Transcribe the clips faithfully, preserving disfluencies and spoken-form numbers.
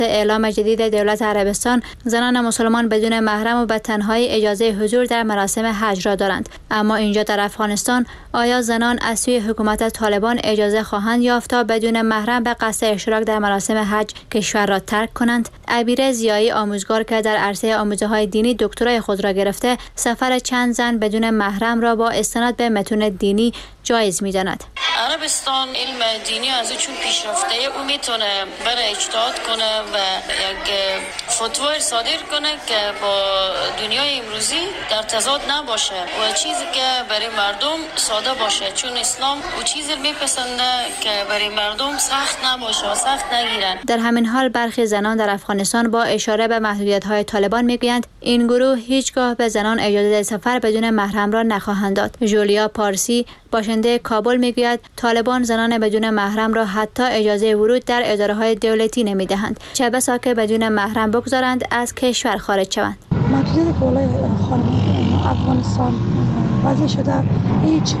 اعلام جدید دولت عربستان، زنان مسلمان بدون محرم و به تنهایی اجازه حضور در مراسم حج را دارند. اما اینجا در افغانستان آیا زنان از سوی حکومت طالبان اجازه خواهند یافت تا بدون محرم به قصد اشتراک در مراسم حج کشور را ترک کنند؟ عبیره ضیایی، آموزگار که در عرصه آموزش‌های دینی دکترای خود را گرفته، سفر چند زن بدون محرم را با استناد به متون دینی جایز می‌داند. عربستان علم دینی از چون پیشرفته او میتونه برای اجتهاد کنه و یک فتوا صادر کنه که با دنیای امروزی در تضاد نباشه و چیزی که برای مردم ساده باشه، چون اسلام او چیزی میپسنده که برای مردم سخت نباشه و سخت نگیرن. در همین حال برخی زنان در افغانستان با اشاره به محدودیت‌های طالبان میگویند این گروه هیچگاه به زنان اجازه سفر بدون محرم را نخواهند داد. جولیا پارسی باشنده کابل میگوید طالبان زنان بدون محرم را حتی اجازه ورود در اداره‌های دولتی نمیدهند، چه بسا که بدون محرم بگذارند از کشور خارج شوند. محدودیت بالای خانم افغانستان وضع شده هیچ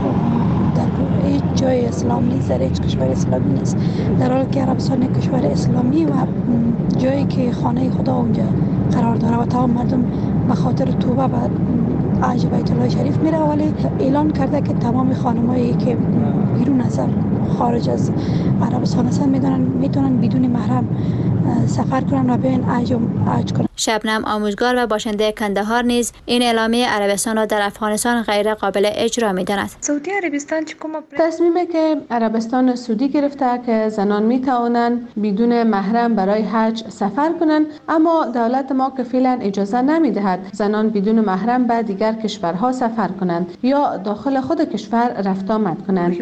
در هیچ جای اسلام نیست، در هیچ کشور اسلامی نیست، در حالی که عربستان یک کشور اسلامی و جایی که خانه خدا اونجا قرار داره و تمام مردم به خاطر توبه و حج بیت الله شریف میره، ولی اعلان کرده که تمام خانمایی که بیرون از خارج از عربستان هستن میتونن میتونن بدون محرم سفر کنن و برن حج حج کنن. شبنم آموزگار و باشنده کندهار نیز این اعلامیه عربستان را در افغانستان غیر قابل اجرا می‌داند. سعودی عربستان تصمیمی که عربستان سعودی گرفته که زنان میتوانند بدون محرم برای حج سفر کنند، اما دولت ما کفیلا اجازه نمیدهد زنان بدون محرم به دیگر کشورها سفر کنند یا داخل خود کشور رفت آمد کنند.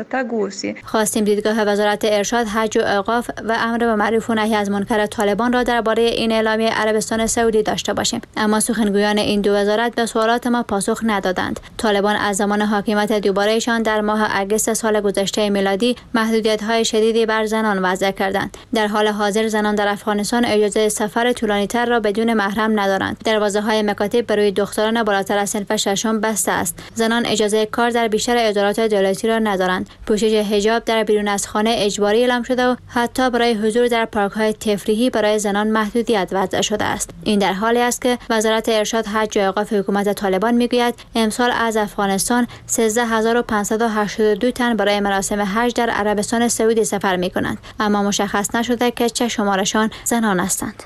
خواستیم دیدگاه وزارت ارشاد، حج و اوقاف و امر به معروف و نهی از منکر طالبان را درباره این اعلامیه عربستان سعودی داشته باشیم، اما سخنگویان این دو وزارت به سوالات ما پاسخ ندادند. طالبان از زمان حاکمیت دوبارهشان در ماه اگست سال گذشته میلادی محدودیت‌های شدیدی بر زنان وضع کردند. در حال حاضر زنان در افغانستان اجازه سفر طولانی‌تر را بدون محرم ندارند. دروازه‌های مکاتب برای دختران بالاتر از صنف ششم بسته است. زنان اجازه کار در بیشتر ادارات دولتی را ندارند. پوشش حجاب در بیرون از خانه اجباری اعلام شده و حتی برای حضور در پارک‌های تفریحی برای زنان محدودیت وضع شده است. این در حالی است که وزارت ارشاد، حج و اوقاف حکومت طالبان میگوید امسال از افغانستان سیزده هزار و پانصد و هشتاد و دو تن برای مراسم حج در عربستان سعودی سفر می‌کنند، اما مشخص نشده که چه شمارشان زنان هستند.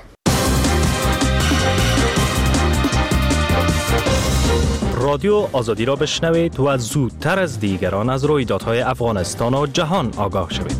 رادیو آزادی را بشنوید و زودتر از دیگران از رویدادهای افغانستان و جهان آگاه شوید.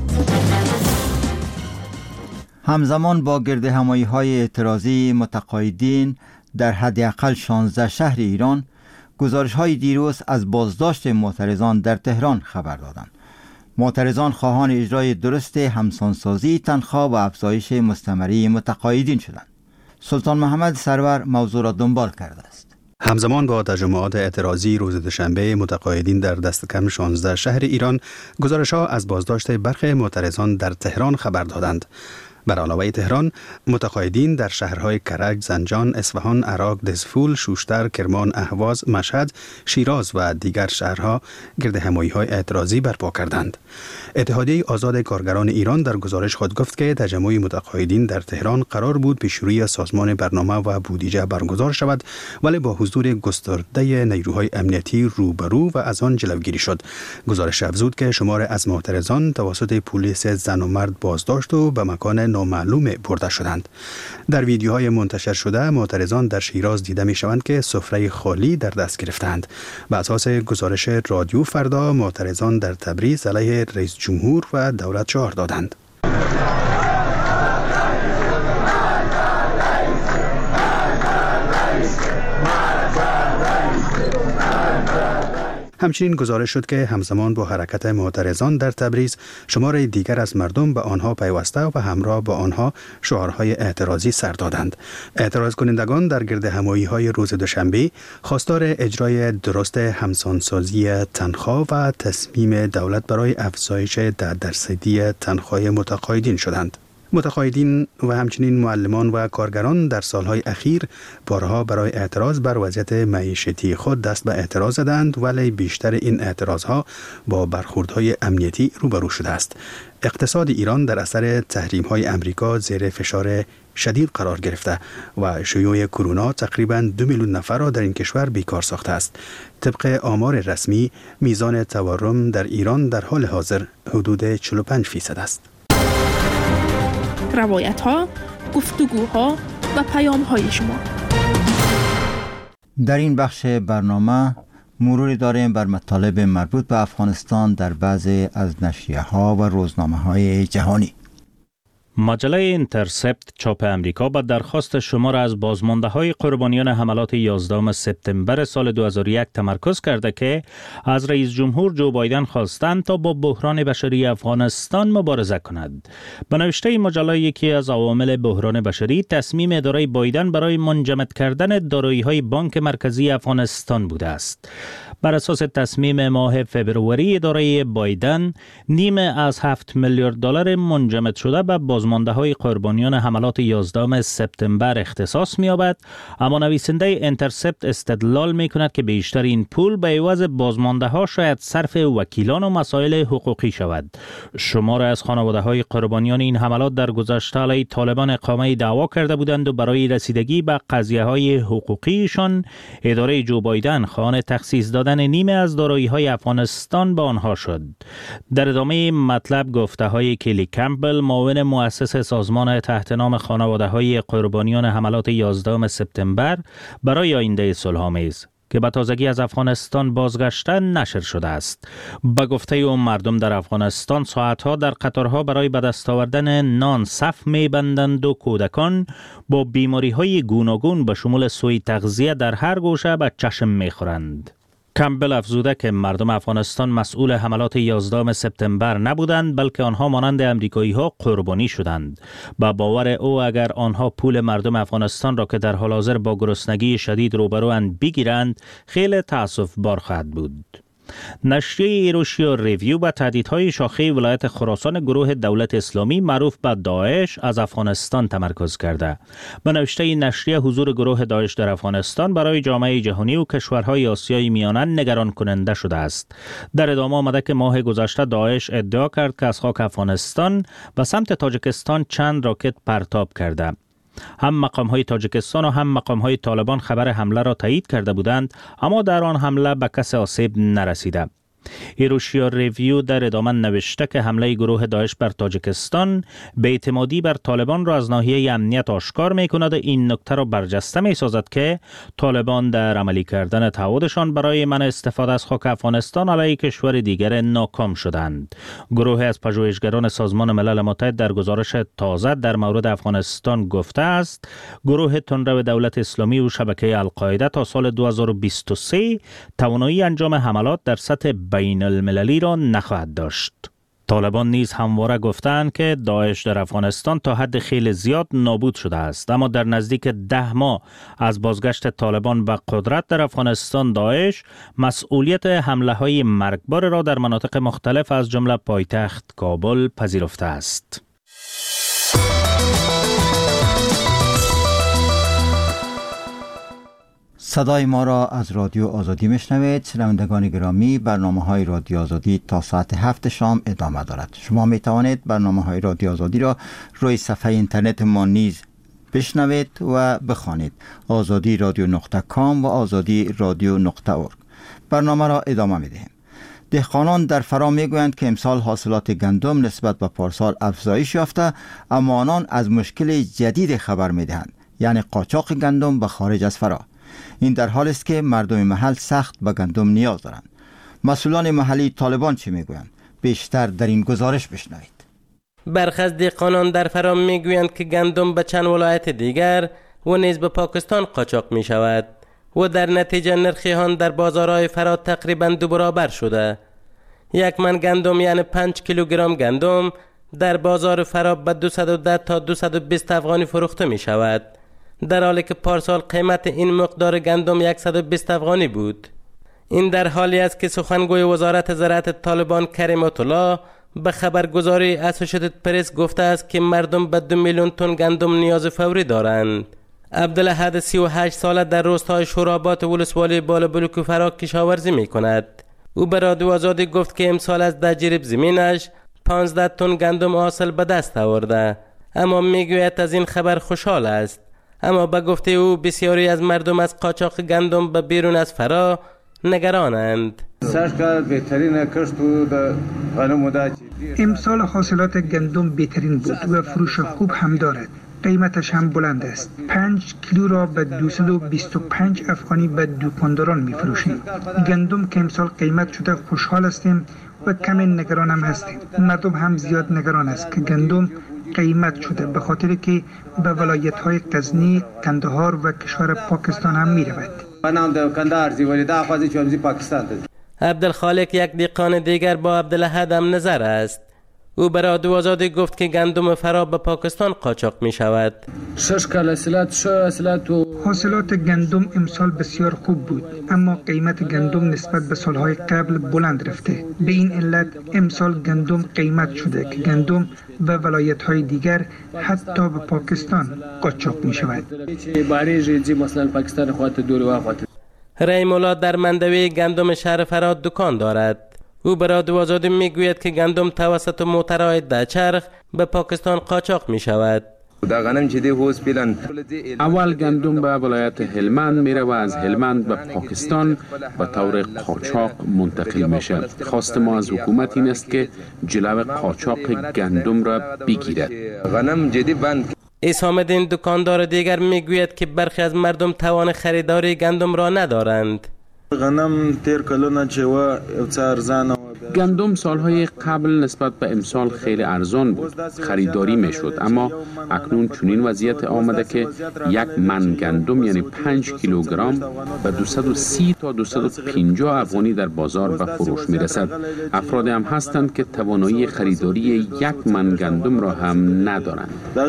همزمان با گردهمایی‌های اعتراضی متقاعدین در حداقل شانزده شهر ایران، گزارش‌های دیروز از بازداشت معترضان در تهران خبر دادند. معترضان خواهان اجرای درست همسانسازی تنخواه و افزایش مستمری متقاعدین شدند. سلطان محمد سرور موضوع را دنبال کرده است. همزمان با تجمعات اعتراضی روز دوشنبه متقاعدین در دست کم شانزده شهر ایران، گزارش‌ها از بازداشت برخی معترضان در تهران خبر دادند. بر علاوه تهران، متقاعدین در شهرهای کرج، زنجان، اصفهان، عراق، دزفول، شوشتر، کرمان، اهواز، مشهد، شیراز و دیگر شهرها گردهمایی‌های اعتراضی برپا کردند. اتحادیه آزاد کارگران ایران در گزارش خود گفت که تجمع متقاعدین در تهران قرار بود پیش روی سازمان برنامه و بودجه برگزار شود، ولی با حضور گسترده نیروهای امنیتی روبرو و از آن جلوگیری شد. گزارش افزود که شمار از معترضان توسط پلیس زن و مرد بازداشت و به مکان نامعلوم برده شدند. در ویدیوهای منتشر شده معترضان در شیراز دیده می شوند که سفره خالی در دست گرفتند. بر اساس گزارش رادیو فردا، معترضان در تبریز علیه رئیس جمهور و دولت شعار دادند. همچنین گزارش شد که همزمان با حرکت معترضان در تبریز، شمار دیگر از مردم به آنها پیوسته و همراه با آنها شعارهای اعتراضی سر دادند. اعتراض کنندگان در گردهمایی‌های روز دوشنبه خواستار اجرای درست همسانسازی تنخواه و تصمیم دولت برای افزایش ده درصدی تنخواه متقاعدین شدند. متقاعدین و همچنین معلمان و کارگران در سالهای اخیر بارها برای اعتراض بر وضعیت معیشتی خود دست به اعتراض زدند، ولی بیشتر این اعتراضها با برخوردهای امنیتی روبرو شده است. اقتصاد ایران در اثر تحریم‌های امریکا زیر فشار شدید قرار گرفته و شیوع کرونا تقریباً دو میلیون نفر را در این کشور بیکار ساخته است. طبق آمار رسمی میزان تورم در ایران در حال حاضر حدود چهل و پنج فیصد است. روایت ها، گفتگوها و پیام های شما. در این بخش برنامه مروری داریم بر مطالب مربوط به افغانستان در بعضی از نشریه ها و روزنامه های جهانی. مجله اینترسپت چاپ امریکا با درخواست شمار از بازمانده های قربانیان حملات یازدهم سپتامبر سال دو هزار و یک تمرکز کرده که از رئیس جمهور جو بایدن خواستند تا با بحران بشری افغانستان مبارزه کند. به نوشته این مجله یکی از عوامل بحران بشری تصمیم اداره بایدن برای منجمد کردن دارایی‌های بانک مرکزی افغانستان بوده است. بر اساس تصمیم ماه فبروری اداره بایدن، نیمه از هفت میلیارد دلار منجمد شده به بازمانده های قربانیان حملات یازدهم سپتامبر اختصاص می‌یابد، اما نویسنده اینترسپت استدلال می‌کند که بیشتر این پول به عوض بازمانده ها شاید صرف وکیلان و مسائل حقوقی شود. شمار از خانواده های قربانیان این حملات در گذشته علیه طالبان اقامه دعوا کرده بودند و برای رسیدگی به قضیه های حقوقیشان اداره جو بایدن خواهان تخصیص دادن نیمه از دارایی‌های افغانستان به آنها شد. در ادامه مطلب گفته های کلی کمپبل، معاون مؤسس سازمان تحت نام خانواده‌های قربانیان حملات یازدهم سپتامبر برای آینده صلح‌آمیز که به تازگی از افغانستان بازگشتن نشر شده است. به گفته او مردم در افغانستان ساعتها در قطارها برای به دست آوردن نان صف می‌بندند و کودکان با بیماری‌های گوناگون به شمول سوء تغذیه در هر گوشه به چشم می‌خورند. کمبل افزوده که مردم افغانستان مسئول حملات یازدهم سپتامبر نبودند، بلکه آنها مانند امریکایی ها قربانی شدند. با باور او اگر آنها پول مردم افغانستان را که در حال حاضر با گرسنگی شدید روبروند بگیرند، خیلی تأسف بار خواهد بود. نشریه ایروشیا ریویو با تهدیدهای شاخه ولایت خراسان گروه دولت اسلامی معروف به داعش از افغانستان تمرکز کرده. به نوشته نشریه حضور گروه داعش در افغانستان برای جامعه جهانی و کشورهای آسیای میانه نگران کننده شده است. در ادامه آمده که ماه گذشته داعش ادعا کرد که از خاک افغانستان به سمت تاجیکستان چند راکت پرتاب کرده. هم مقام‌های تاجیکستان و هم مقام‌های طالبان خبر حمله را تایید کرده بودند، اما در آن حمله به کس آسیب نرسیده. ایروشیا ریویو در ادامه نوشته که حمله گروه داعش بر تاجیکستان به اعتمادی بر طالبان را از ناحیه امنیت آشکار می کند و این نکته را برجسته می سازد که طالبان در عملی کردن تعهدشان برای منع استفاده از خاک افغانستان علیه کشور دیگر ناکام شدند. گروه از پژوهشگران سازمان ملل متحد در گزارش تازه در مورد افغانستان گفته است گروه تندرو دولت اسلامی و شبکه القاعده تا سال دو هزار و بیست و سه توانایی انجام حملات در سطح بین المللی را نخواهد داشت. طالبان نیز همواره گفتند که داعش در افغانستان تا حد خیلی زیاد نابود شده است، اما در نزدیک ده ماه از بازگشت طالبان به قدرت در افغانستان داعش مسئولیت حمله های مرگبار را در مناطق مختلف از جمله پایتخت کابل پذیرفته است. صدای ما را از رادیو آزادی میشنوید. شنوندگان گرامی، برنامه های رادیو آزادی تا ساعت هفت شام ادامه دارد. شما می توانید برنامه های رادیو آزادی را روی صفحه اینترنت ما نیز بشنوید و بخوانید: آزادی رادیو نقطه کام و آزادی رادیو نقطه اورگ. برنامه را ادامه می دهیم. دهقانان در فرا می گویند که امسال حاصلات گندم نسبت به پارسال افزایش یافته، اما آنان از مشکل جدید خبر می دهند، یعنی قاچاق گندم به خارج از فرا. این در حالی است که مردم محل سخت به گندم نیاز دارند. مسئولان محلی طالبان چی میگویند؟ بیشتر در این گزارش بشنوید. برخی از دهقانان در فرا میگویند که گندم به چند ولایت دیگر و نیز به پاکستان قاچاق می شود و در نتیجه نرخ آن در بازارهای فرا تقریبا دو برابر شده. یک من گندم یعنی پنج کیلوگرم گندم در بازار فرا به دویست و ده تا دویست و بیست افغانی فروخته می شود، در حالی که پارسال قیمت این مقدار گندم صد و بیست افغانی بود. این در حالی است که سخنگوی وزارت زراعت طالبان کریم الله به خبرگزاری اسوسییتد پرس گفته است که مردم به دو میلیون تن گندم نیاز فوری دارند. عبدالحد سی و هشت ساله در روستای شورابات ولسوالی بالابلوک فرا کشاورزی می کند. او به رادیو آزادی گفت که امسال از ده جریب زمینش پانزده تن گندم حاصل به دست آورده، اما میگوید از این خبر خوشحال است. اما به گفته او بسیاری از مردم از قاچاق گندم به بیرون از فرا نگرانند. امسال حاصلات گندم بهترین بود و فروش خوب هم دارد. قیمتش هم بلند است. پنج کیلو را به دویست و بیست و پنج افغانی به دکانداران می فروشیم. گندم که امسال قیمت شده خوشحال هستیم و کمی نگران هم هستیم. مردم هم زیاد نگران است که گندم قیمت شده به خاطر که به ولایت های غزنی، کندهار و کشور پاکستان هم می رود. عبدالخالق یک دیقان دیگر با عبدالاحد هم نظر است. او برای رادیو آزادی گفت که گندم فرا به پاکستان قاچاق می شود. حاصلات گندم امسال بسیار خوب بود، اما قیمت گندم نسبت به سالهای قبل بلند رفته. به این علت امسال گندم قیمت شده که گندم و ولایت های دیگر حتی به پاکستان قاچاق می شود. رحیم در مندوی گندم شهر فرا دکان دارد. او برای رادیو آزادی میگوید که گندم توسط موترهای دچرخ به پاکستان قاچاق می شود. اول گندم به ولایت هلمند میره و از هلمند به پاکستان به طور قاچاق منتقل میشه. خواست ما از حکومت این است که جلو قاچاق گندم را بگیرد. اسام الدین دکاندار دیگر میگوید که برخی از مردم توان خریداری گندم را ندارند. گندم سالهای قبل نسبت به امسال خیلی ارزان بود، خریداری میشد، اما اکنون چنین وضعیت آمده که یک من گندم یعنی پنج کیلوگرم به دویست و سی تا دویست و پنجاه افغانی در بازار به فروش میرسد. افراد هم هستند که توانایی خریداری یک من گندم را هم ندارند.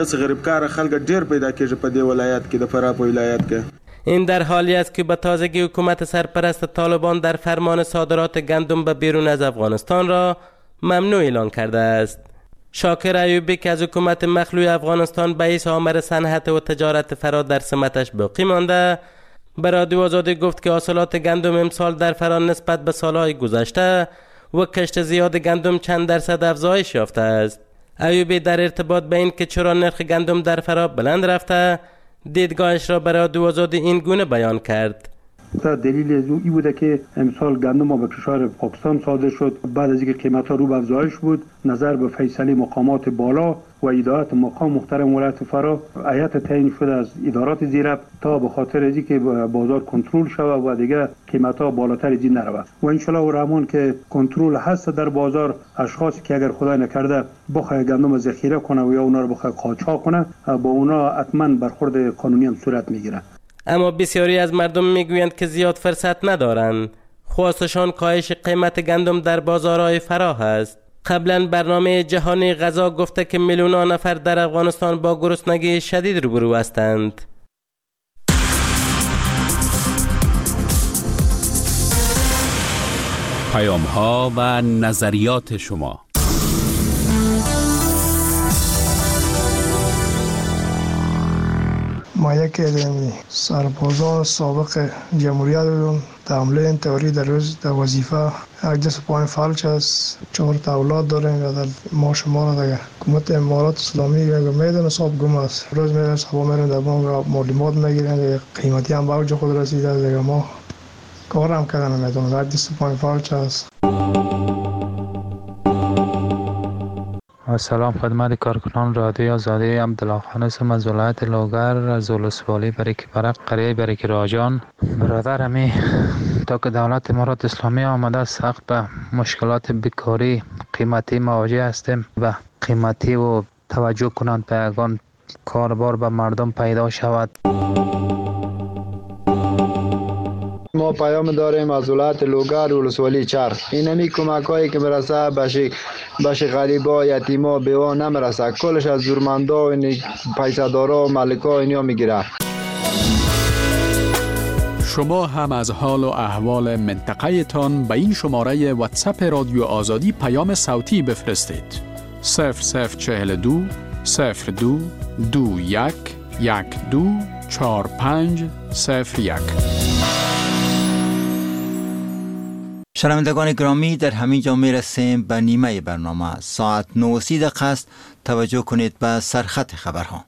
این در حالی است که به تازگی حکومت سرپرست طالبان در فرمان صادرات گندم به بیرون از افغانستان را ممنوع اعلان کرده است. شاکر ایوبی که از حکومت مخلوع افغانستان به حیث آمر صنعت و تجارت فرا در سمتش باقی مانده، به رادیو آزادی گفت که حاصلات گندم امسال در فرا نسبت به سالهای گذشته و کشت زیاد گندم چند درصد افزایش یافته است. ایوبی در ارتباط به این که چرا نرخ گندم در فرا بلند رفته، دیدگاهش را برای رادیو آزادی این گونه بیان کرد. دلیل از او این بوده که امسال گندم به کشور پاکستان صادر شد. بعد از اینکه قیمت ها رو به افزایش بود، نظر به فیصله مقامات بالا و ادارات مقام محترم ولایت فرا، هیئت تعیین شده از ادارات زیرب تا به خاطر از اینکه بازار کنترل شود و دیگه قیمت ها بالاتر از این نرود و ان شاء الله الرحمن که کنترل هست در بازار. اشخاصی که اگر خدای نکرده بخواد گندم ذخیره کنه و یا اونا رو بخواد قاچاق کنه، با اونا حتما برخورد قانونی هم صورت میگیره. اما بسیاری از مردم میگویند که زیاد فرصت ندارند. خواستشان کاهش قیمت گندم در بازارهای فرا است. قبلا برنامه جهانی غذا گفته که میلیون‌ها نفر در افغانستان با گرسنگی شدید روبرو هستند. پیام‌ها و نظریات شما. ما یکی از سربازان سابق جمهوریت بودم. در حمله این تئوری در روز در وظیفه یک دست پایین فلج است. چهار تا اولاد داریم و در ما شما را در حکومت امارات اسلامی میدن حساب گم است. روز میرن صبح میرن در بانک معلومات میگیرن، قیمتی هم به اوج خود رسیده. دیگه ما کار هم کردن نمیتونم. یک دست پایین فلج است. سلام خدمت کارکنان رادیو آزادی. عبدالله خان هستم از ولایت لوگر، از ولسوالی بریک برق، قریه بریک راجان. برادر همی تا که دولت امارات اسلامی آمده سخت به مشکلات بیکاری قیمتی مواجه هستیم و قیمتی و توجه کنند به یگان کاربار به مردم پیدا شود. ما پیام داریم از ولایت لوگر ولسوالی چرخ. این همی کمک هایی که مرسه بشه بشه غریبا، یتیما، بیوا نمرسه. کلش از زورمندا و پیسدارا و ملکا اینیا میگیره. شما هم از حال و احوال منطقه تان به این شماره واتساپ رادیو آزادی پیام صوتی بفرستید. صفر صفر چهل دو صفر دو دو یک یک دو چهار پنج صفر یک. شنوندگان گرامی، در همین جا می رسیم به نیمه برنامه. ساعت نه و سی دقیقه است. توجه کنید به سرخط خبرها.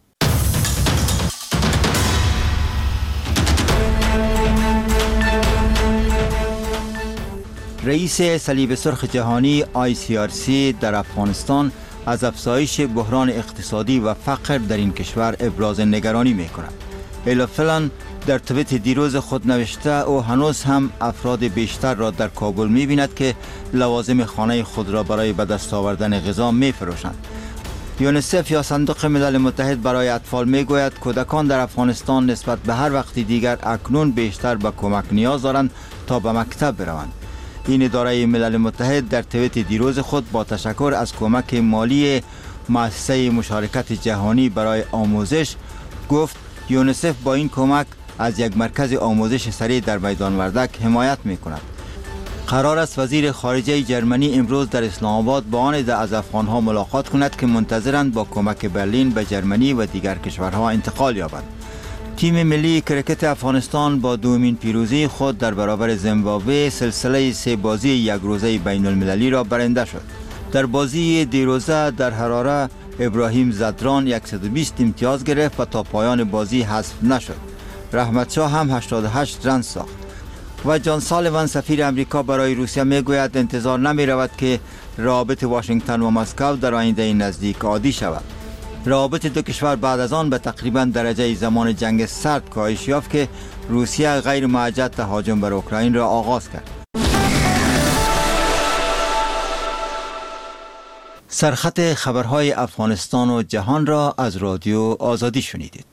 رئیس صلیب سرخ جهانی آی سی آر سی در افغانستان از افزایش بحران اقتصادی و فقر در این کشور ابراز نگرانی می کند. الا فلان در توییت دیروز خود نوشته او هنوز هم افراد بیشتر را در کابل می بیند که لوازم خانه خود را برای به دست آوردن غذا می فروشند. یونیسف یا صندوق ملل متحد برای اطفال می گوید کودکان در افغانستان نسبت به هر وقت دیگر اکنون بیشتر به کمک نیاز دارند تا به مکتب بروند. این اداره ملل متحد در توییت دیروز خود با تشکر از کمک مالی مؤسسه مشارکت جهانی برای آموزش گفت یونیسف با این کمک از یک مرکز آموزش سریع در میدان وردک حمایت می کند. قرار است وزیر خارجه جرمنی امروز در اسلام آباد با آن ده از افغانها ملاقات کند که منتظرند با کمک برلین به جرمنی و دیگر کشورها انتقال یابند. تیم ملی کرکت افغانستان با دومین پیروزی خود در برابر زیمبابوه سلسله سه بازی یک روزه بین المللی را برنده شد. در بازی دیروزه در حراره ابراهیم زدران صد و بیست امتیاز گرفت و تا پایان بازی حذف نشد. رحمت شاه هم هشتاد و هشت رن ساخت. و جان سالیوان سفیر امریکا برای روسیه میگوید انتظار نمی رود که روابط واشنگتن و مسکو در آینده نزدیک عادی شود. روابط دو کشور بعد از آن به تقریبا درجه زمان جنگ سرد کاهش یافت که روسیه غیر معجل تهاجم بر اوکراین را آغاز کرد. سرخط خبرهای افغانستان و جهان را از رادیو آزادی شنیدید.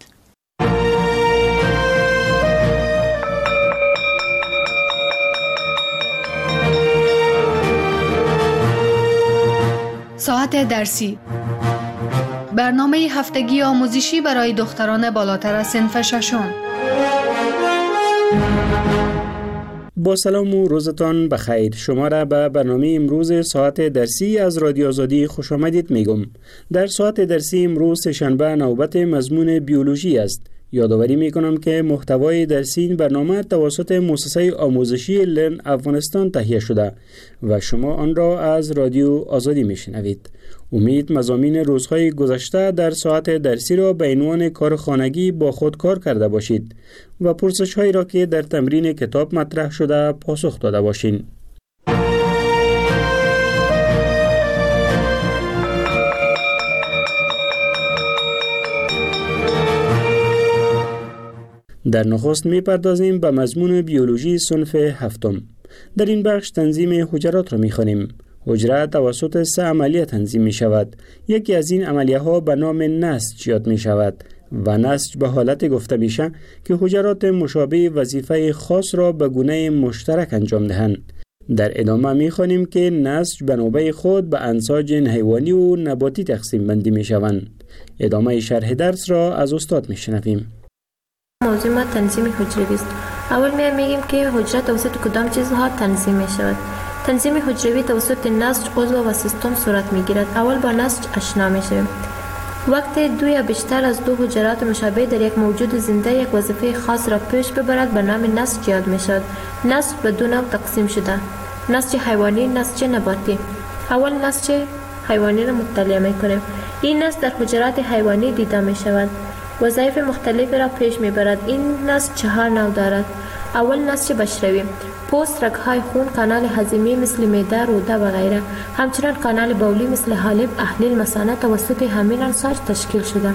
ساعت درسی، برنامه هفتگی آموزشی برای دختران بالاتر از صنف ششم. با سلام و روزتان بخیر. شما را به برنامه امروز ساعت درسی از رادیو آزادی خوش آمدید میگم. در ساعت درسی امروز شنبه نوبت مضمون بیولوژی است. یادآوری میکنم که محتوای درسی این برنامه توسط مؤسسه آموزشی لرن افغانستان تهیه شده و شما آن را از رادیو آزادی میشنوید. امید مضامین روزهای گذشته در ساعت درسی را به عنوان کار خانگی با خود کار کرده باشید و پرسش هایی را که در تمرین کتاب مطرح شده پاسخ داده باشین. در نخست می پردازیم به مضمون بیولوژی صنف هفتم. در این بخش تنظیم حجرات را می خوانیم. حجره توسط سه عملیه تنظیم می شود. یکی از این عملیه ها به نام نسج یاد می شود و نسج به حالت گفته میشه که حجرات مشابه وظیفه خاص را به گونه مشترک انجام دهند. در ادامه می خوانیم که نسج به نوبه خود به انساج حیوانی و نباتی تقسیم بندی می شوند. ادامه شرح درس را از استاد می شنویم. موضوع ما تنظیم حجروی است. اول می میگیم که حجره توسط کدام چیزها تنظیم می شود. تنظیم حجروی توسط نسج، عضو و سیستم صورت می گیرد. اول با نسج آشنا می شویم. وقتی دو یا بیشتر از دو حجرات مشابه در یک موجود زنده یک وظیفه خاص را پیش ببرد به نام نسج یاد می شود. نسج به دو نوع تقسیم شده: نسج حیوانی، نسج نباتی. اول نسج حیوانی را مطالعه می کنیم. این نسج در حجرات حیوانی دیده می شود. وظایف مختلفی را پیش می برد. این نسج چهار نوع دارد. اول نسج بشروی: پوست، رگ‌های خون، کانال هضمی مثل معده، روده و غیره. همچنین کانال بولی مثل حالب، احلیل، مثانه توسط همین انساج تشکیل شده.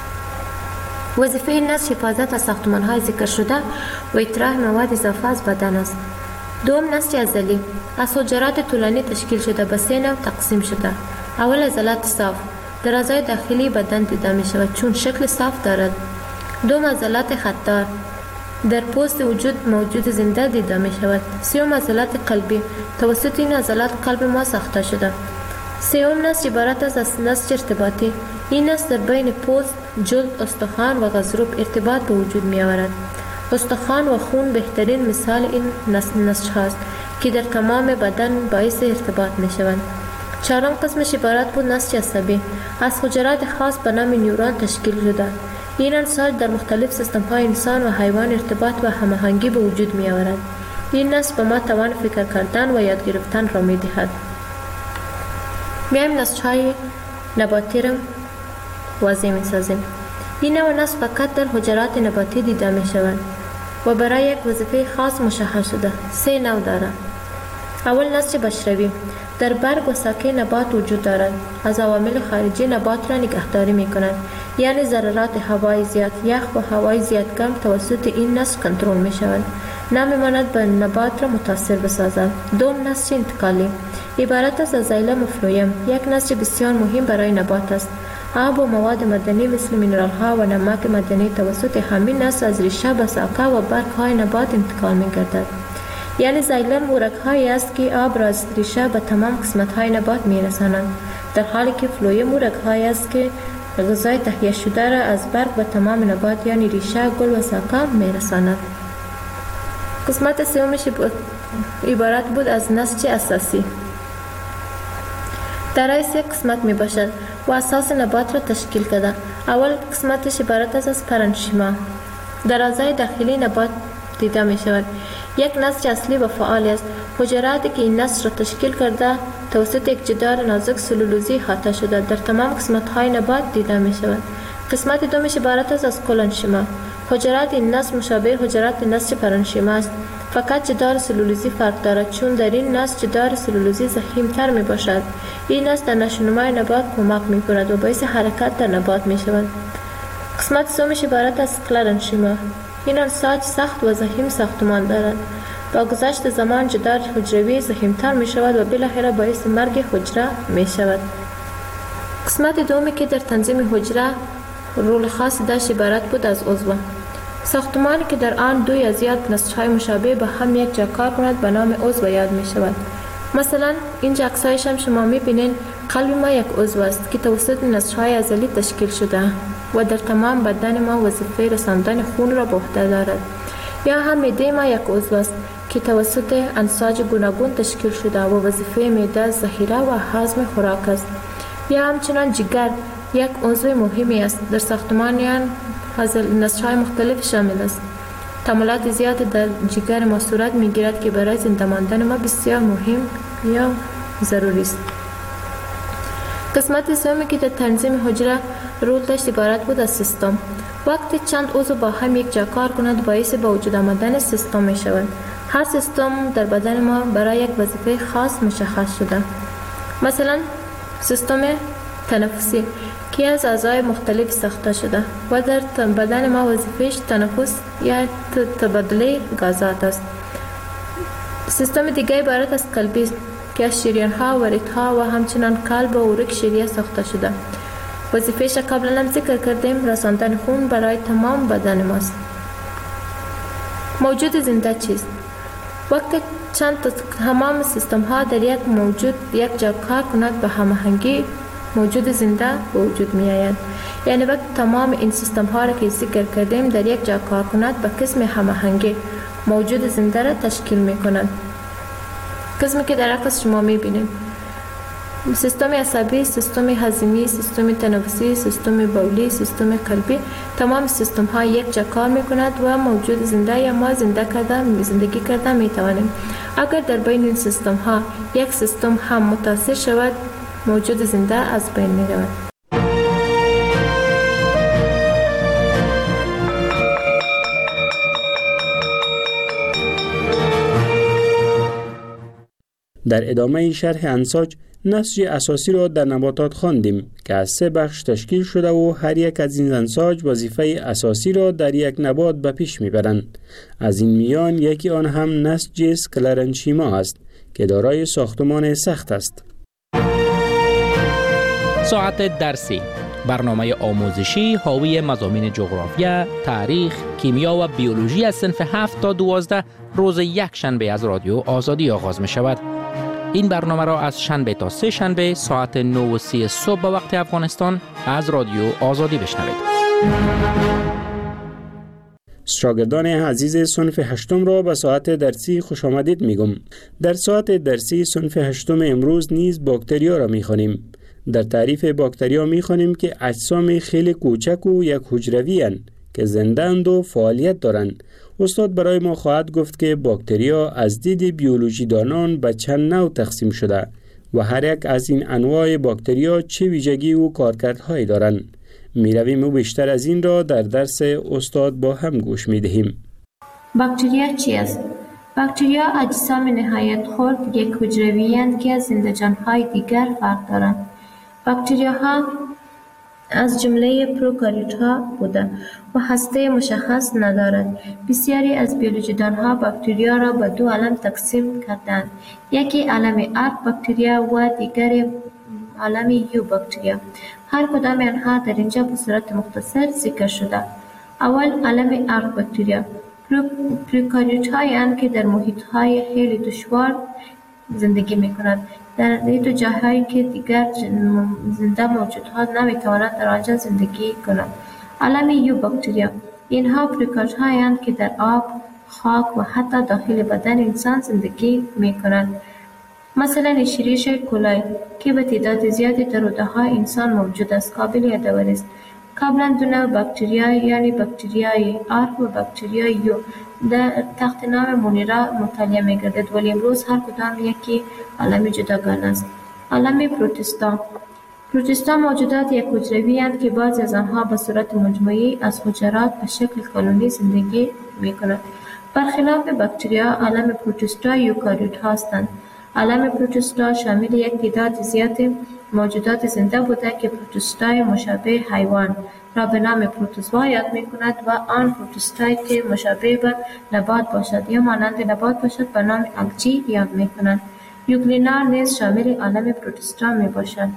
وظیفه این نسج حفاظت از ساختمان‌های ذکر شده و اطراح مواد اضافه از بدن است. دوم نسج عضلی: از حجرات طولانی تشکیل شده، به سه نوع تقسیم شده. اول عضلات صاف در اعضای داخلی بدن دیده می شود چون شکل صاف دارد. دوم عضلات خطار در پوست وجود موجود زنده دیده می شود. سوم عضلات قلبی توسط این عضلات قلب ما ساخته شده. سوم نسج عبارت است از نسج ارتباطی. این نسج در بین پوست، جلد، استخوان و غضروف ارتباط به وجود می آورد. استخوان و خون بهترین مثال این نسج هاست که در تمام بدن باعث ارتباط می شوند. چهارم قسمش عبارت بود نسج عصبی. از حجرات خاص به نام نیورون تشکیل شده. این انساج در مختلف سیستم‌های انسان و حیوان ارتباط و هماهنگی به وجود می آورد. این نسج به ما توان فکر کردن و یاد گرفتن را می دهد. میایم نسج‌های نباتی را واضح می سازیم. این نوع نسج فقط در حجرات نباتی دیده می شود و برای یک وظیفه خاص مشخص شده. سه نوع دارد. اول نسج بشروی در برگ و ساقه نبات وجود دارد. از عوامل خارجی نبات را نگهداری می کنند، یعنی ضررات هوای زیاد، یخ و هوای زیاد کم توسط این نسج کنترل می شود. نمی ماند به نبات را متاثر بسازد. دوم نسج انتقالی عبارت است از زایلم و فلویم. یک نسج بسیار مهم برای نبات است. آب و مواد مدنی مثل مینرال ها و نمک مدنی توسط همین نسج از ریشه به ساقه و برگ های نبات انتقال می گردد. یعنی زایلم ورق هایی است که آب را از ریشه به تمام قسمت های نبات می رسانند، در حالی که فلویم ورق هایی است که غذای تهیه شده را از برگ به تمام نبات یعنی ریشه، گل و ساقه می رساند. قسمت سومش عبارت بود از نسج اساسی. در رئیس یک قسمت می باشد و اساس نبات را تشکیل کرده. اول قسمتش عبارت است از پرنشیما. در اعضای داخلی نبات دیده می شود. یک نسج اصلی و فعال است. حجراتی که این نسج را تشکیل کرده توسط یک جدار نازک سلولوزی احاطه شده در تمام قسمت های نبات دیده می شود. قسمت دومش عبارت است از کلنشیما. حجرات این نسج مشابه حجرات نسج پرنشیما است، فقط جدار سلولوزی فرق دارد، چون در این نسج جدار سلولوزی ضخیم‌تر می باشد. این نسج در نشوونمای نبات کمک می کند و باعث حرکت در نبات می شود. قسمت سومش عبارت از کلرنشیما. این انساج سخت و ضخیم ساختمان دارد. با گذشت زمان جدار حجروی ضخیم‌تر می شود و بالاخره باعث مرگ حجره می شود. قسمت دومی که در تنظیم حجره رول خاص داشت عبارت بود از عضو. ساختمانی که در آن دو یا زیاد نسج‌های مشابه به هم یک جا کار کند به نام عضو یاد می شود. مثلا اینجا عکسایش هم شما می بینید. قلب ما یک عضو است که توسط نسج‌های عضلی تشکیل شده و در تمام بدن ما وظیفه رساندن خون را به عهده دارد. یا هم معده ما یک عضو است که توسط انساج گوناگون تشکیل شده و وظیفه معده ذخیره و هضم خوراک است. یا همچنان جگر یک عضو مهمی است. در ساختمانیان از نسج‌های مختلف شامل است. تمایلات زیاد در جگر ما صورت می‌گیرد که برای زنده ماندن ما بسیار مهم یا ضروری است. قسمت سومی که در تنظیم حجره رول داشت عبارت بود از سیستم. وقتی چند عضو با هم یک جا کار کنند باعث به وجود آمدن سیستم می شود. هر سیستم در بدن ما برای یک وظیفه خاص مشخص شده. مثلا سیستم تنفسی که از اعضای مختلف ساخته شده و در بدن ما وظیفه‌اش تنفس یا تبادله گازات است. سیستم دیگه عبارت از قلبی که از شریان‌ها و ریت‌ها و همچنان قلب و عروق شریان ساخته شده. وظیفه‌اش قبلا هم ذکر کردیم رساندن خون برای تمام بدن ماست. موجود زنده چیست؟ وقتی چند تمام سیستم ها در یک موجود یک جا کار کند به هماهنگی موجود زنده به وجود می آید. یعنی وقتی تمام این سیستم ها را که ذکر کردیم در یک جا کار کند به قسم هماهنگی موجود زنده را تشکیل می کند. قسمی که در عکس شما می بینید. سیستم عصبی، سیستم هضمی، سیستم تنفسی، سیستم بولی، سیستم قلبی، تمام سیستم ها یک جا کار می کند و موجود زنده یا ما زنده کرده زندگی کرده می توانیم. اگر در بین این سیستم ها یک سیستم هم متاثر شود موجود زنده از بین می رود. در ادامه شرح انساج نسج اساسی را در نباتات خواندیم که از سه بخش تشکیل شده و هر یک از این انساج وظیفه اساسی را در یک نبات به پیش میبرند. از این میان یکی آن هم نسج سکلرنشیما است که دارای ساختمان سخت است. ساعت درسی، برنامه آموزشی حاوی مضامین جغرافیا، تاریخ، کیمیا و بیولوژی از صنف هفت تا دوازده روز یک شنبه از رادیو آزادی آغاز می شود. این برنامه را از شنبه تا سه شنبه ساعت نه و سی صبح به وقت افغانستان از رادیو آزادی بشنوید. شاگردان عزیز صنف هشتم را به ساعت درسی خوش آمدید میگم. در ساعت درسی صنف هشتم امروز نیز باکتریا را میخوانیم. در تعریف باکتریا میخوانیم که اجسام خیلی کوچک و یک حجروی اند که زنده اند و فعالیت دارند. استاد برای ما خواهد گفت که باکتریا از دید بیولوژی دانان به چند نوع تقسیم شده و هر یک از این انواع باکتریا چه ویژگی و کارکردهایی دارند. می رویم و بیشتر از این را در درس استاد با هم گوش می دهیم. باکتریا چی است؟ باکتریا اجسام نهایت خرد یک حجروی‌اند که از زنده‌جان‌های دیگر فرق دارند. باکتریاها از جمله پروکاریوت‌ها بوده و هسته مشخص ندارد. بسیاری از بیولوژیدان‌ها باکتریا را به دو علم تقسیم کردند. یکی علم ارک باکتریا و دیگر علم یو باکتریا. هر کدام آنها در اینجا به صورت مختصر ذکر شده. اول علم ارک باکتریا. پروکاریوت‌های آن که در محیط‌های خیلی دشوار زندگی می‌کنند. در این جاهایی که دیگر زنده موجودها نمی‌توانند در آنجا زندگی کنند. علم یو باکتریا. اینها پروکاریوت‌هایی اند که در آب، خاک و حتی داخل بدن انسان زندگی می‌کنند. مثلا شیریش کلای که به تعداد زیادی در روده‌های انسان موجود است قابل یادآوری است. قبلا دو نوع باکتریا یعنی باکتریای آرک و باکتریای یو در تحت نام مونیرا مطالعه می‌گردد ولی امروز هر کدام یکی علم جداگانه است. علم پروتیستا. پروتیستا موجودات یک حجروی اند که بعضی از آنها به صورت مجموعی از حجرات به شکل کلونی زندگی می‌کنند. برخلاف باکتریا علم پروتیستا یوکاریوت هستند. علم پروتیستا شامل یک تعداد زیاد موجودات زنده بوده که پروتیستای مشابه حیوان را به نام پروتوزوا یاد می‌کند و آن پروتیستایی که مشابه به نبات باشد یا مانند نبات باشد به نام الگی یاد می‌کنند. یوگلینا نیز شامل علم پروتیستا میباشد.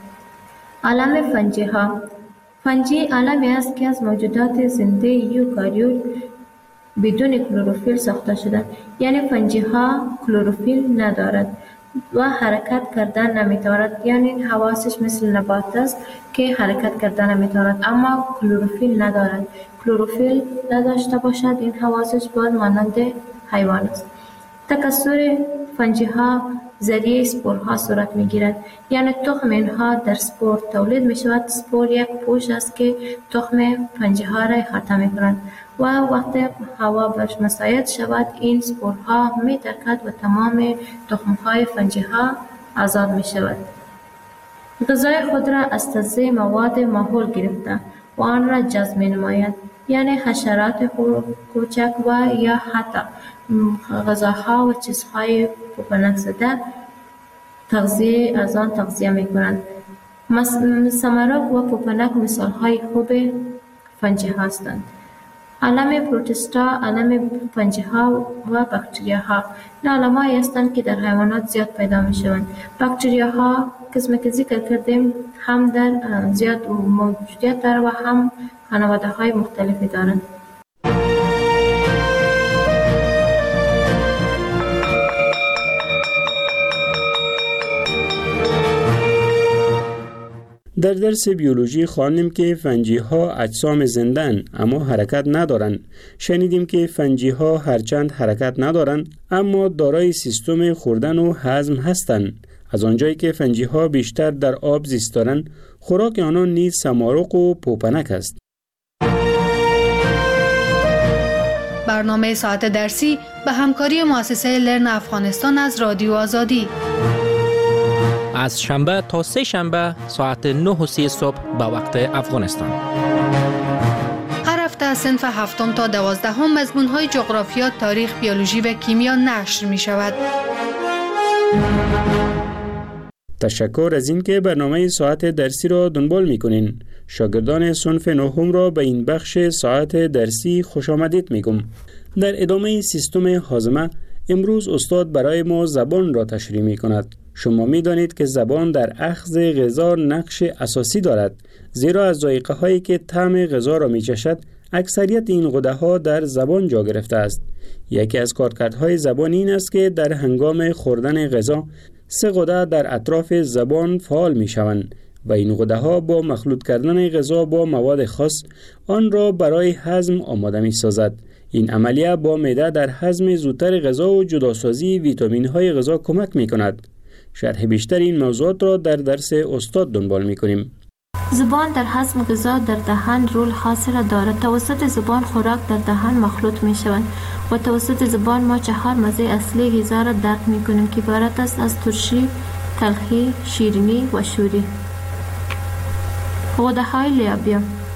علم فنجی ها. فنجی علمی است که از موجودات زنده یوکاریوت بدون کلروفیل ساخته شده، یعنی فنجی ها کلروفیل ندارد و حرکت کردن نمیتواند، یعنی حواسش مثل نبات است که حرکت کردن نمیتواند اما کلروفیل ندارد. کلروفیل نداشته باشد این حواسش باز مانند حیوان است. تکثر فنجی ها ذریعه سپورها صورت میگیرد، یعنی تخم اینها در سپور تولید می شود. سپور یک پوش است که تخم فنجی ها را احاطه می کند و وقتی هوا برش مساعد شود این سپورها می ترکد و تمام تخم های فنجی ها آزاد می شود. غذای خود را از تغذیه مواد ماحول گرفته و آن را جذب می نماید، یعنی حشرات کوچک و یا حتی غذاها و چیزهای پوپنک زده تغذیه از آن تغذیه می کنند. سمرک و پوپنک مثال های خوب فنجی هستند. علم پروتیستا، علم فنجی ها و باکتریا ها این علم هایی هستند که در حیوانات زیاد پیدا می شوند. باکتریا ها قسمی که ذکر کردیم هم در زیاد موجودیت دارند و هم خانواده های مختلفی دارند. در درس بیولوژی خواندیم که فنجی ها اجسام زندن اما حرکت ندارند. شنیدیم که فنجی ها هرچند حرکت ندارند اما دارای سیستم خوردن و هضم هستند. از آنجایی که فنجی ها بیشتر در آب زیست دارند، خوراک آنان نیز سمارق و پوپنک است. برنامه ساعت درسی به همکاری مؤسسه لرن افغانستان از رادیو آزادی از شنبه تا سه شنبه ساعت نه و سی صبح به وقت افغانستان. هر هفته از صنف هفتم تا دوازدهم مضمون‌های جغرافیا، تاریخ، بیولوژی و کیمیا نشر می شود. تشکر از اینکه برنامه ساعت درسی را دنبال می کنین. شاگردان صنف نهم را به این بخش ساعت درسی خوش آمدید می گم. در ادامه سیستم هاضمه امروز استاد برای ما زبان را تشریح می کند. شما می دانید که زبان در اخذ غذا نقش اساسی دارد، زیرا از ذائقه هایی که طعم غذا را می چشد اکثریت این غده ها در زبان جا گرفته است. یکی از کارکردهای زبان این است که در هنگام خوردن غذا سه غده در اطراف زبان فعال می شوند و این غده ها با مخلوط کردن غذا با مواد خاص آن را برای هضم آماده می سازد. این عملیه با معده در هضم زودتر غذا و جداسازی ویتامین های غذا کمک می کند. شرح بیشتر این موضوعات را در درس استاد دنبال می کنیم. زبان در هضم غذا در دهان رول خاصی را دارد. توسط زبان خوراک در دهان مخلوط می شود و توسط زبان ما چهار مزه اصلی غذا را درک می کنیم که عبارت است از ترشی، تلخی، شیرینی و شوری. غده های لعابی.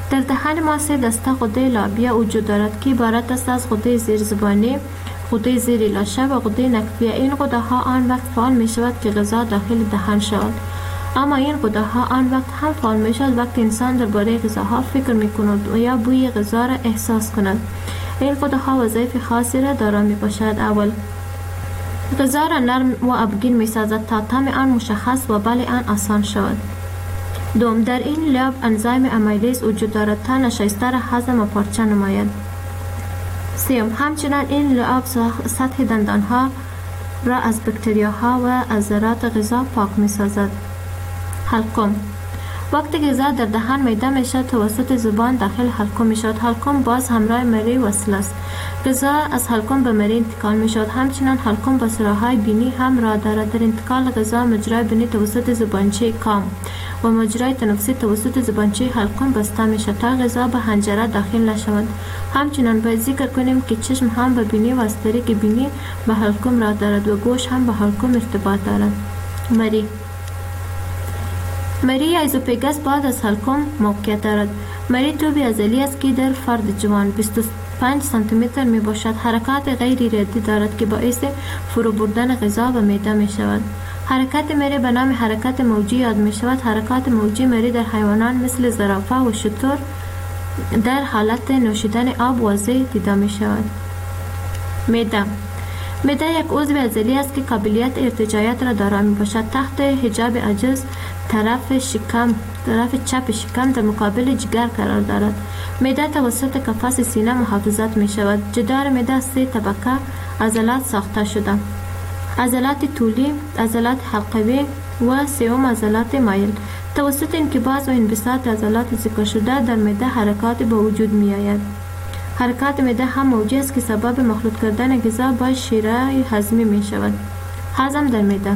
در دهان ما سه دسته غده لابیه وجود دارد که عبارت است از غده زیرزبانی، غده زیر لاشه و غده نکفیه. این غده ها آن وقت فعال می شود که غذا داخل دهان شود. اما این غده ها آن وقت هم فعال می شود وقتی انسان درباره غذاها فکر می کند و یا بوی غذا را احساس کند. این غده ها وظایف خاصی را دارا می باشد. اول، غذا را نرم و ابگین می سازد تا طعم آن مشخص و بلع آن آسان شود. دوم، در این لعاب انزیم امیلیز وجود دارد تا نشایسته را هضم و پارچه نماید. سوم، همچنین این لعاب سطح دندان ها را از بکتریاها و از ذرات غذا پاک می سازد. حلقوم، وقتی غذا در دهان میده می شود توسط زبان داخل حلقوم می شود. حلقوم باز همراه مری وصل است. غذا از حلقوم به مری انتقال می شود. همچنین حلقوم با سراهای بینی هم راه دارد. در انتقال غذا مجرای بینی توسط زبانچه کام و مجرای تنفسی توسط زبانچه حلقوم بسته می شود تا غذا به حنجره داخل نشود. همچنین باید ذکر کنیم که چشم هم به بینی و از طریق بینی به حلقوم راه دارد و گوش هم به حلقوم ارتباط دارد. مری مری ایزوپگاس بعد از حلقوم موقعیت دارد. مری توبی عضلی است که در فرد جوان بیست و پنج سانتی متر می باشد. حرکات غیر ارادی دارد که باعث فرو بردن غذا به معده می شود. حرکت مری به نام حرکت موجی یاد می شود. حرکات موجی مری در حیوانات مثل زرافه و شتر در حالت نوشیدن آب واضح دیده می شود. معده معده یک عضو عضلی است که قابلیت ارتجاعیت را دارا می باشد. تحت حجاب عجز طرف شکم طرف چپ شکم در مقابل جگر قرار دارد. معده توسط قفس سینه محافظت می شود. جدار معده سه طبقه عضلات ساخته شده: عضلات طولی، عضلات حلقوی و سوم عضلات مایل. توسط انقباض و انبساط عضلات ذکر شده در معده حرکات به وجود می آید. حرکات معده هم موجی است که سبب مخلوط کردن غذا با شیره هضمی می شود. هضم در معده: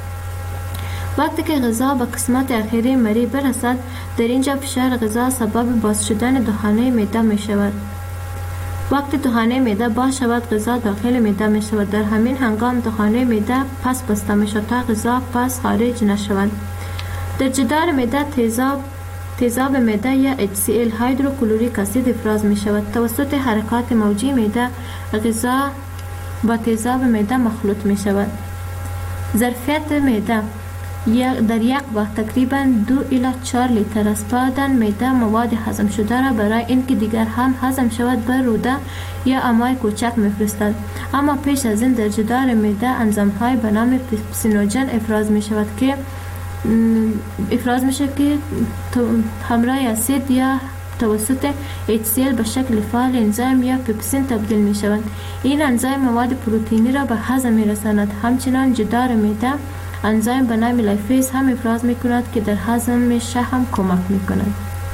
وقتی که غذا به قسمت اخیری مری برسد، در اینجا فشار غذا سبب باز شدن دهانه معده می شود. وقتی دهانه معده باز شود، غذا داخل معده می شود. در همین هنگام دهانه معده پس بسته می شود تا غذا پس خارج نشود. در جدار معده تیزاب تیزاب معده یا اچ سی ال هیدروکلوریک اسید افراز می شود. توسط حرکات موجی معده غذا با تیزاب معده مخلوط می شود. ظرفیت معده در یک وقت تقریبا دو الی چهار لیتر است. بعداً معده مواد هضم شده را برای اینکه دیگر هم هضم شود به روده یا امعای کوچک میفرستد. اما پیش از این در جدار معده انزیم‌های به نام پپسینوژن افراز می شود که افراز می شود که همراه اسید یا توسط اچ سی ال به شکل فعال انزیم یا پپسین تبدیل می شود. این انزیم مواد پروتئینی را به هضم می رساند. همچنان جدار معده انزیم به نام لایفیز هم افراز می کند که در هضم شحم کمک می کند.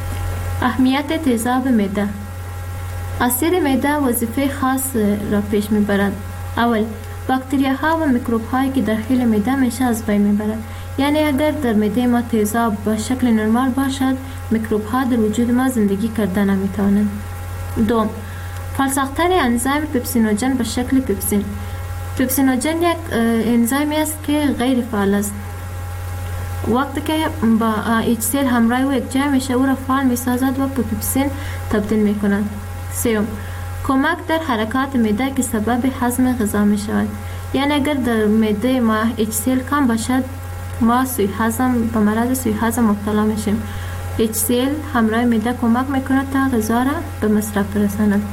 اهمیت تیزاب معده: اسید معده وظیفه خاص را پیش می برد. اول، باکتریاها و میکروب هایی که داخل معده میشه از بین می برد. یعنی اگر در معده ما تیزاب به شکل نرمال باشد، میکروب ها در وجود ما زندگی کرده نمی توانند. دوم، فعال‌ساختن انزیم پپسینوژن به شکل پپسین. پپسینوژن یک انزیمی است که غیر فعال است. وقتی که با اچ سی ال همراه و یکجا میشه، او را فعال میسازد و به پپسین تبدیل میکند. سوم، کمک در حرکات معده که سبب هضم غذا میشود. یعنی اگر در معده ما اچ سی ال کم باشد، ما سوی هضم به مرض سوی هضم مبتلا میشیم. اچ سی ال همراه معده کمک میکند تا غذا را به مصرف برساند.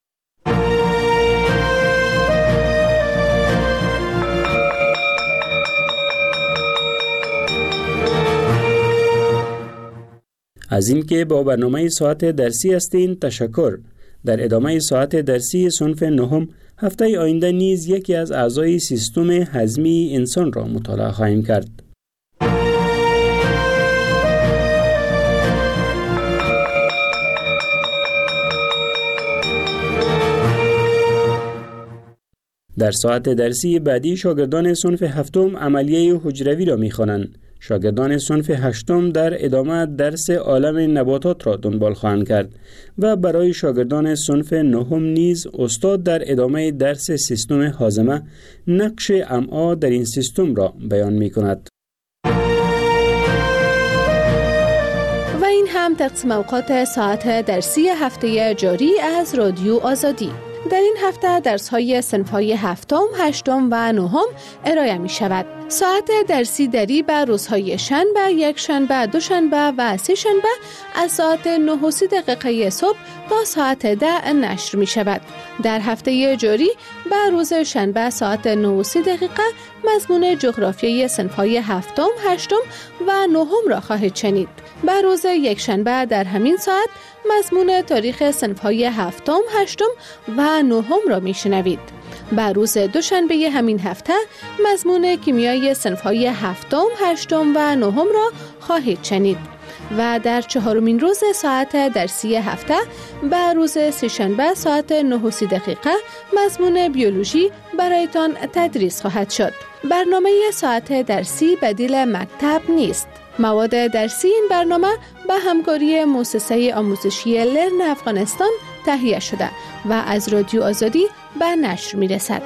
از اینکه با برنامه ساعت درسی هستین تشکر. در ادامه ساعت درسی صنف نهم هفته آینده نیز یکی از اعضای سیستم هضمی انسان را مطالعه خواهیم کرد. در ساعت درسی بعدی شاگردان صنف هفتم عملیه حجروی را می‌خوانند. شاگردان صنف هشتم در ادامه درس عالم نباتات را دنبال خواهند کرد و برای شاگردان صنف نهم نیز استاد در ادامه درس سیستم هاضمه نقش امعا در این سیستم را بیان می کند. و این هم میشوند تقسیم اوقات ساعت درسی هفته جاری از رادیو آزادی. در این هفته درس‌های صنف‌های هفتم، هشتم و نهم ارائه می شود. ساعت درسی دری به روزهای شنبه، یک شنبه، دو شنبه و سه شنبه از ساعت نه و سی دقیقه صبح تا ساعت ده نشر می شود. در هفته جاری به روز شنبه ساعت نه و سی دقیقه مضمون جغرافیای صنف‌های هفتم، هشتم و نهم را خواهید شنید. به روز یک شنبه در همین ساعت مضمون تاریخ صنف‌های هفتم، هشتم و نهم را میشنوید. به روز دوشنبه همین هفته مضمون کیمیای صنف‌های هفتم، هشتم و نهم را خواهید شنید. و در چهارمین روز ساعت درسی هفته به روز سه‌شنبه ساعت نه و سی دقیقه مضمون بیولوژی برایتان تدریس خواهد شد. برنامه ساعت درسی بدیل مکتب نیست. مواد درسی این برنامه به همکاری مؤسسه آموزشی لرن افغانستان تهیه شده و از رادیو آزادی به نشر می رسد.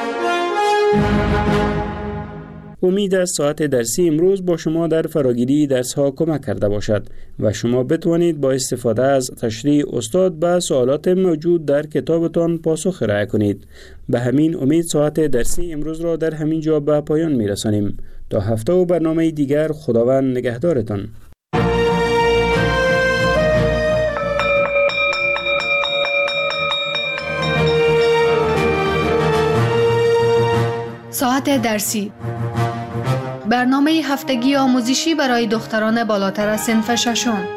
امید است ساعت درسی امروز با شما در فراگیری درس ها کمک کرده باشد و شما بتوانید با استفاده از تشریح استاد به سوالات موجود در کتابتان پاسخ ارائه کنید. به همین امید ساعت درسی امروز را در همین جا به پایان می رسانیم. تا هفته و برنامه دیگر خداوند نگهدارتان. ساعت درسی، برنامه هفتگی آموزشی برای دختران بالاتر از صنف ششم.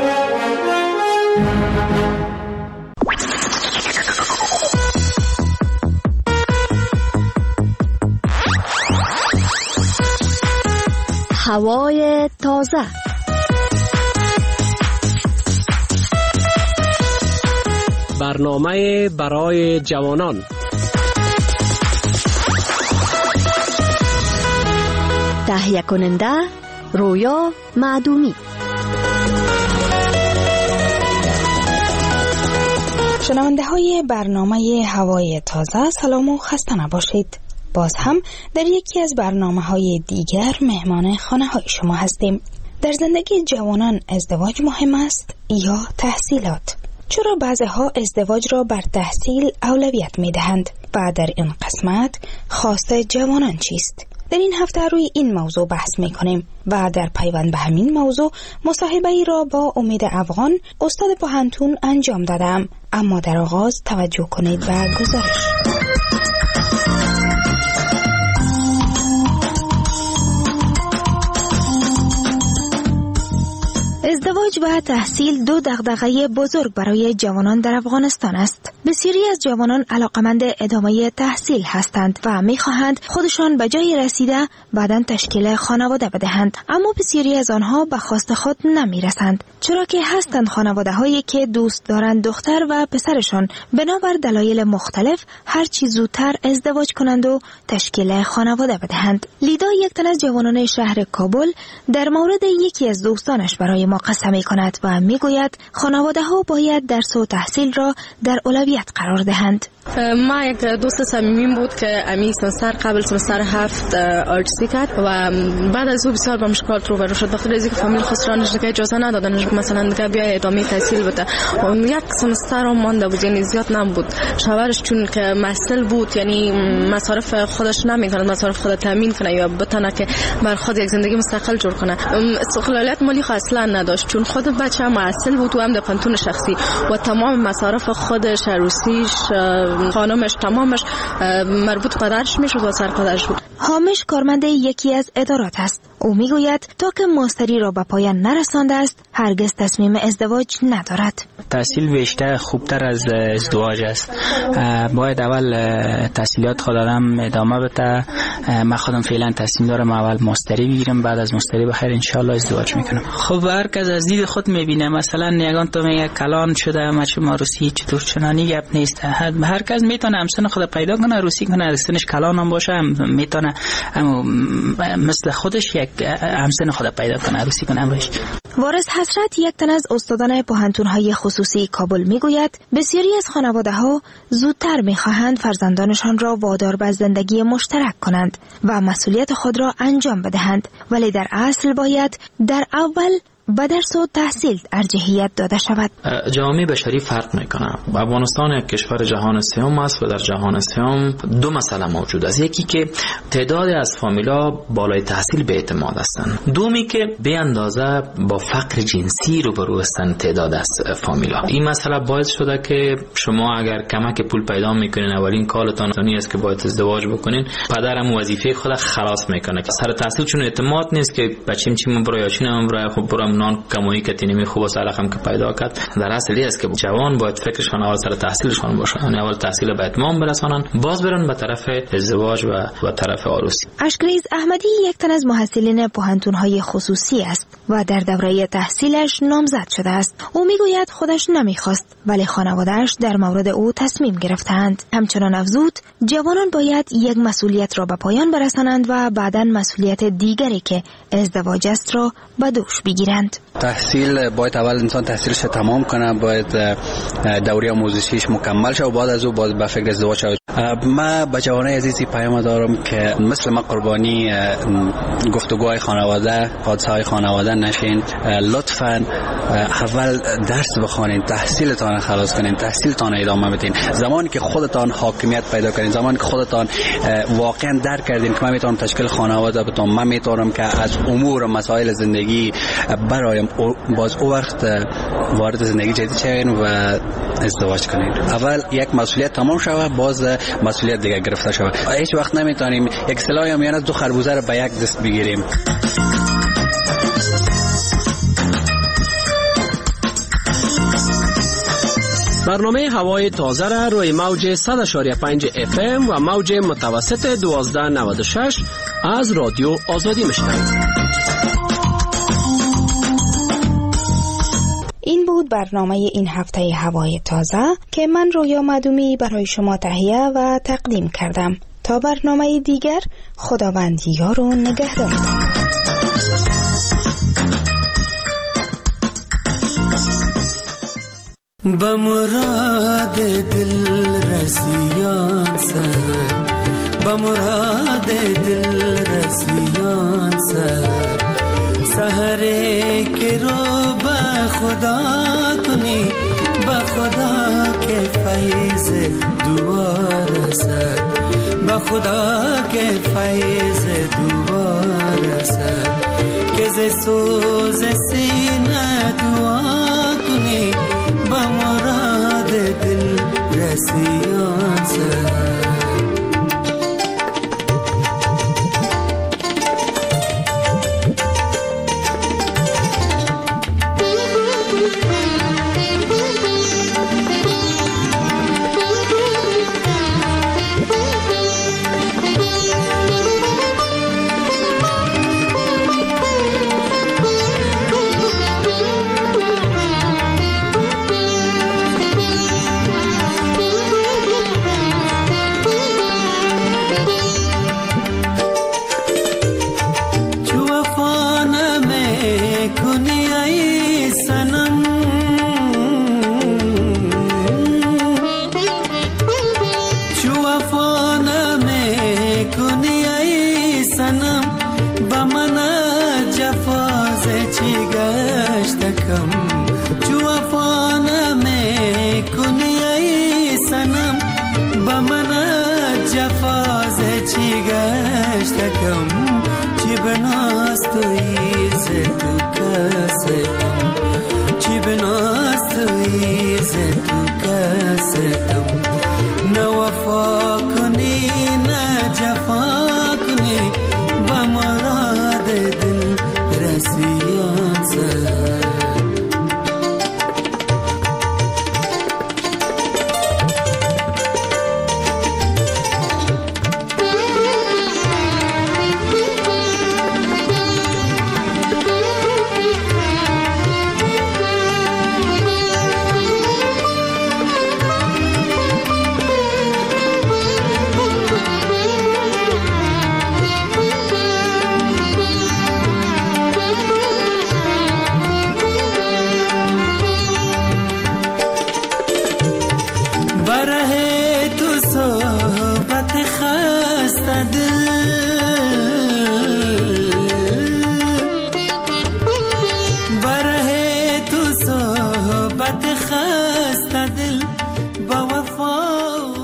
هوای تازه، برنامه برای جوانان، تهیه کننده رویا معدومی. شنونده های برنامه هوای تازه، سلام و خسته نباشید. باز هم در یکی از برنامه های دیگر مهمان خانه های شما هستیم. در زندگی جوانان ازدواج مهم است یا تحصیلات؟ چرا بعضی ها ازدواج را بر تحصیل اولویت می دهند و در این قسمت خواست جوانان چیست؟ در این هفته روی این موضوع بحث می کنیم و در پیوند به همین موضوع مصاحبه ای را با امید افغان استاد پوهنتون انجام دادم. اما در آغاز توجه کنید به گزارش. ازدواج و تحصیل دو دغدغه بزرگ برای جوانان در افغانستان است. بسیاری از جوانان علاقمند ادامه تحصیل هستند و می‌خواهند خودشان به جای رسیده بعداً تشکیل خانواده بدهند، اما بسیاری از آنها به خواست خود نمی‌رسند، چرا که هستند خانواده‌هایی که دوست دارند دختر و پسرشان بنابر دلایل مختلف هر چی زودتر ازدواج کنند و تشکیل خانواده بدهند. لیدا، یک تن از جوانان شهر کابل، در مورد یکی از دوستانش برای ما قسم می‌کند و می‌گوید خانواده ها باید درس و تحصیل را در اولویت قرار دهند. ما یک دوست صمیمیم بود که امی سمستر قبل سمستر هفت آرتسی کرد و بعد از او بسیار با مشکلات روبرو شد، بخاطر از اینکه فامیل خسرانش دیگه اجازه ندادنش مثلا دیگه بیا ادامه تحصیل بده. یک سمستر هم مانده بود، یعنی زیاد نبود. شوهرش چون که مسئول بود، یعنی مصارف خودش نمی‌کنه، مصارف خود تامین کنه یا بتونه که بر خود یک زندگی مستقل جور کنه. استقلالیت مالی اصلا نداشت چون خود بچه مسئول بود و هم در پانتون شخصی و تمام مصارف خودش، عروسیش، خانمش، تمامش مربوط پدرش میشد و سر پدرش بود. حامش کارمند یکی از ادارات است. او میگوید تا که ماستری را به پایان نرسانده است هرگز تصمیم ازدواج ندارد. تحصیل بیشتر خوبتر از ازدواج است. باید اول تحصیلات خود آدم ادامه بده. من خودم فعلا تصمیم دارم اول ماستری بگیرم، بعد از ماستری بخیر ان شاء الله ازدواج میکنم. خب هر کس از دید خود میبینه، مثلا یگان تو میگه کلان شده مچ روسی چطور چنانی گپ نیست. هر کس میتونه همسن خود پیدا کنه، روسی کنه، از سنش کلان هم باشه میتونه مثل خودش یک همسن خود پیدا کنه، روسی کنه امروز. وارث حسرت، یک تن از استادان پوهنتون‌های خصوصی کابل میگوید بسیاری از خانواده‌ها زودتر می‌خواهند فرزندانشان را وادار به زندگی مشترک کنند و مسئولیت خود را انجام بدهند، ولی در اصل باید در اول به درس و تحصیل ارجحیت داده شود. جوامع بشری فرق میکنه. افغانستان یک کشور جهان سوم است و در جهان سوم دو مسئله موجود است. یکی که تعداد از فامیلا بالای تحصیل به اعتماد هستند. دومی که به اندازه با فقر جنسی روبرو هستند تعداد از فامیلا. این مسئله باعث شده که شما اگر کمک پول پیدا میکنین اولین کارتان این است که باید ازدواج بکنین. پدرم وظیفه خود خلاص میکنه که سر تحصیل چون اعتماد نیست که بچیم چی من برای چی من برای خب برام نان کمایی که تینمی خوب و سلخم که پیدا کرد. در اصلی است که جوان باید فکرشان اول سر تحصیلشان باشه. یعنی اول تحصیل به اتمام برسانن باز برن به طرف ازدواج و به طرف عروسی. اشکریز احمدی یک تن از محصلین پوهنتون‌های خصوصی است و در دوره تحصیلش نامزد شده است. او میگوید خودش نمیخواست ولی خانواده‌اش در مورد او تصمیم گرفتند. همچنان افزود جوانان باید یک مسئولیت را به پایان برسانند و بعداً مسئولیت دیگری که ازدواج است را به دوش بگیرند. تحصیل باید اول انسان تحصیلش تمام کنه، باید دوره آموزشیش مکمل شه و بعد از او باید به فکر ازدواج شود. ما به جوانای عزیزی پیام دارم که مثل ما قربانی گفتگوهای خانواده، حادثه‌های خانواده نشین. لطفاً اول درس بخونین، تحصیلتان خلاص کنین، تحصیلتان ادامه بدین. زمانی که خودتان حاکمیت پیدا کنین، زمانی که خودتان واقعا درک کردین که من میتونم تشکیل خانواده بدم، من میتونم که از امور و مسائل زندگی برایم باز او وقت وارد زندگی جدید شوین و ازدواج کنین. اول یک مسئولیت تمام شوه باز مسئولیت دیگه گرفته شوه. هیچ وقت نمیتونیم یک سلاح یا میان دو خربوزه رو به یک دست بگیریم. برنامه هوای تازه را روی موج صد و شش و پنج اف ام و موج متوسط دوازده نود و شش از رادیو آزادی میشنوید. این بود برنامه این هفته هوای تازه که من رویا مدومی برای شما تهیه و تقدیم کردم. تا برنامه دیگر خداوند یار و نگهدارتان. بمراد دل رسیان سر بمراد دل رسیان سر سحره که رو با خدا کنی با خدا که فیض دوار سر با خدا که فیض دوار سر که ز سوز سینه دعا کنی با مراد دل رسیان سر بره تو صحبت خسته دل